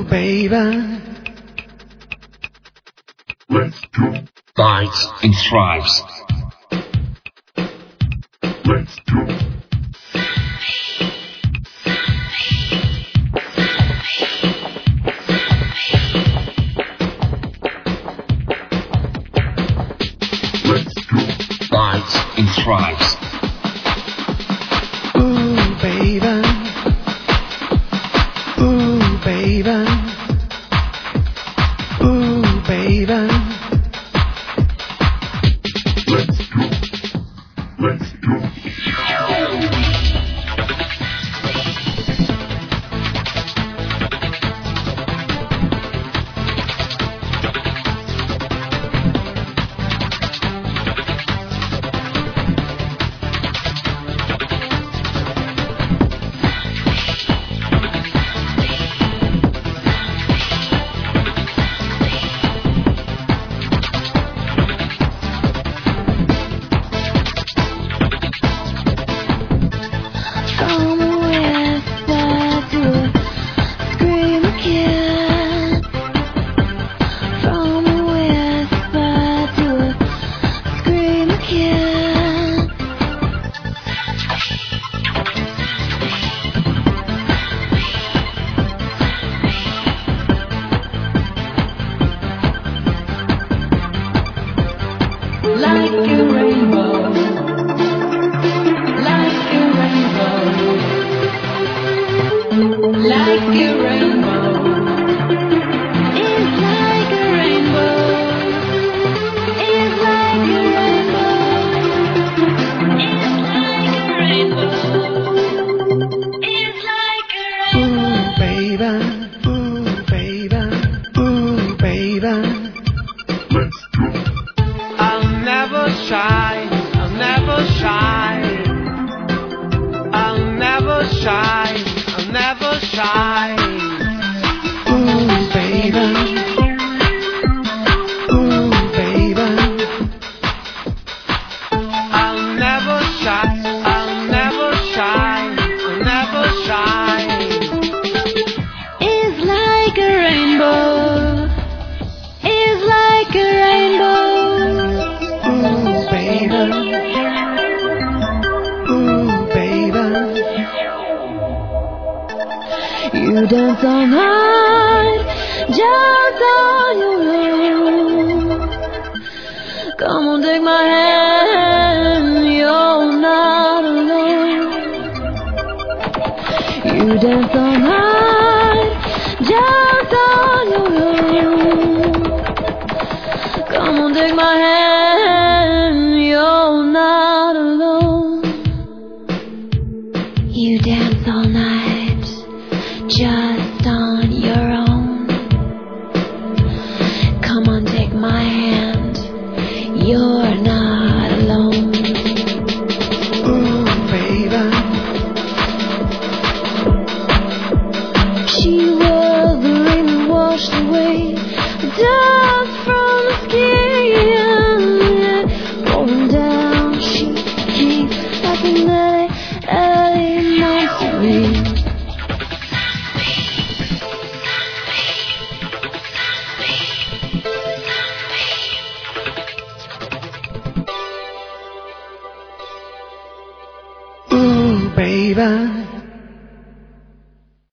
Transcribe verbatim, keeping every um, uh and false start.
baby. Let's go. Bites and stripes. Let's go. Let's go. Bites and stripes. Ooh, baby. Ooh, baby. Ooh, baby. Let's go. Let's go. Like a rainbow, like a rainbow, like a rainbow, it's like a rainbow, it's like a rainbow, it's like a rainbow, it's like a rainbow. Ooh, baby. Ooh, baby. Ooh, baby. Let's go. I'll never shine, I'll never shine. I'll never shine, I'll never shine. Ooh, baby. Ooh, baby. I'll never shine, I'll never shine, I'll never shine. It's like a rainbow, it's like a rainbow. Ooh, baby. Ooh, baby. You dance all night, just on your own. Come on, take my hand, you're not alone. You dance all night, just on your own. Come on, take my hand, you're not alone. You dance all night, just on your